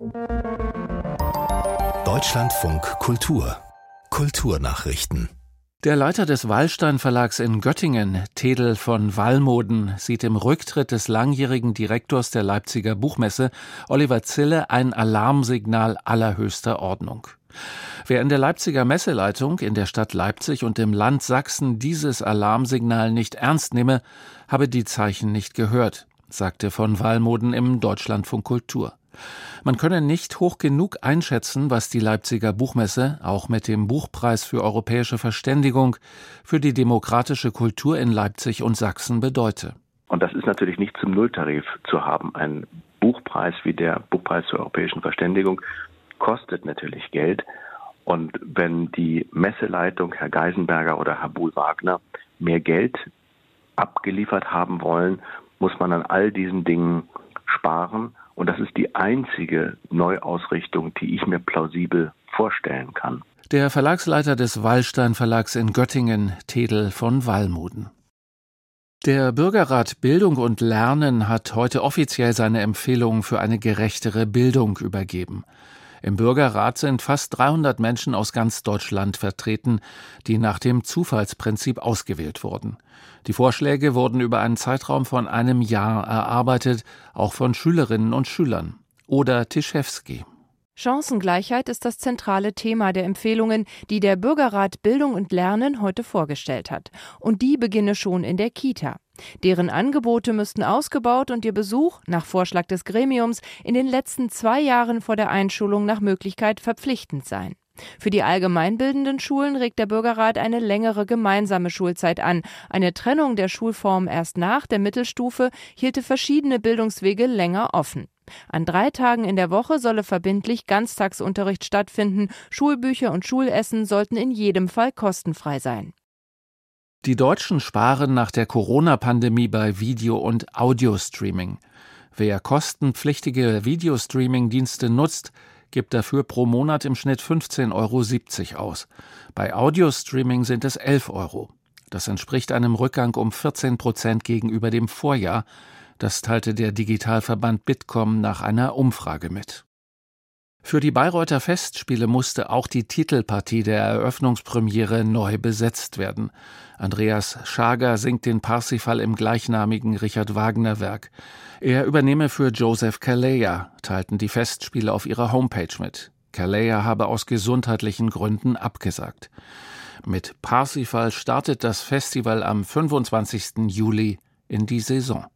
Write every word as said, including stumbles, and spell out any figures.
Deutschlandfunk Kultur Kulturnachrichten. Der Leiter des Wallstein Verlags in Göttingen, Tedel von Wallmoden, sieht im Rücktritt des langjährigen Direktors der Leipziger Buchmesse, Oliver Zille, ein Alarmsignal allerhöchster Ordnung. Wer in der Leipziger Messeleitung, in der Stadt Leipzig und im Land Sachsen dieses Alarmsignal nicht ernst nehme, habe die Zeichen nicht gehört, sagte von Wallmoden im Deutschlandfunk Kultur. Man könne nicht hoch genug einschätzen, was die Leipziger Buchmesse, auch mit dem Buchpreis für europäische Verständigung, für die demokratische Kultur in Leipzig und Sachsen bedeute. Und das ist natürlich nicht zum Nulltarif zu haben. Ein Buchpreis wie der Buchpreis zur europäischen Verständigung kostet natürlich Geld. Und wenn die Messeleitung, Herr Geisenberger oder Herr Buhl-Wagner, mehr Geld abgeliefert haben wollen, muss man an all diesen Dingen sparen. Und das ist die einzige Neuausrichtung, die ich mir plausibel vorstellen kann. Der Verlagsleiter des Wallstein Verlags in Göttingen, Tedel von Wallmoden. Der Bürgerrat Bildung und Lernen hat heute offiziell seine Empfehlungen für eine gerechtere Bildung übergeben. Im Bürgerrat sind fast dreihundert Menschen aus ganz Deutschland vertreten, die nach dem Zufallsprinzip ausgewählt wurden. Die Vorschläge wurden über einen Zeitraum von einem Jahr erarbeitet, auch von Schülerinnen und Schülern. Oder Tischewski. Chancengleichheit ist das zentrale Thema der Empfehlungen, die der Bürgerrat Bildung und Lernen heute vorgestellt hat. Und die beginne schon in der Kita. Deren Angebote müssten ausgebaut und ihr Besuch, nach Vorschlag des Gremiums, in den letzten zwei Jahren vor der Einschulung nach Möglichkeit verpflichtend sein. Für die allgemeinbildenden Schulen regt der Bürgerrat eine längere gemeinsame Schulzeit an. Eine Trennung der Schulformen erst nach der Mittelstufe hielte verschiedene Bildungswege länger offen. An drei Tagen in der Woche solle verbindlich Ganztagsunterricht stattfinden. Schulbücher und Schulessen sollten in jedem Fall kostenfrei sein. Die Deutschen sparen nach der Corona-Pandemie bei Video- und Audiostreaming. Wer kostenpflichtige Videostreaming-Dienste nutzt, gibt dafür pro Monat im Schnitt fünfzehn Euro siebzig aus. Bei Audiostreaming sind es elf Euro. Das entspricht einem Rückgang um vierzehn Prozent gegenüber dem Vorjahr. Das teilte der Digitalverband Bitkom nach einer Umfrage mit. Für die Bayreuther Festspiele musste auch die Titelpartie der Eröffnungspremiere neu besetzt werden. Andreas Schager singt den Parsifal im gleichnamigen Richard-Wagner-Werk. Er übernehme für Joseph Calleja, teilten die Festspiele auf ihrer Homepage mit. Calleja habe aus gesundheitlichen Gründen abgesagt. Mit Parsifal startet das Festival am fünfundzwanzigsten Juli in die Saison.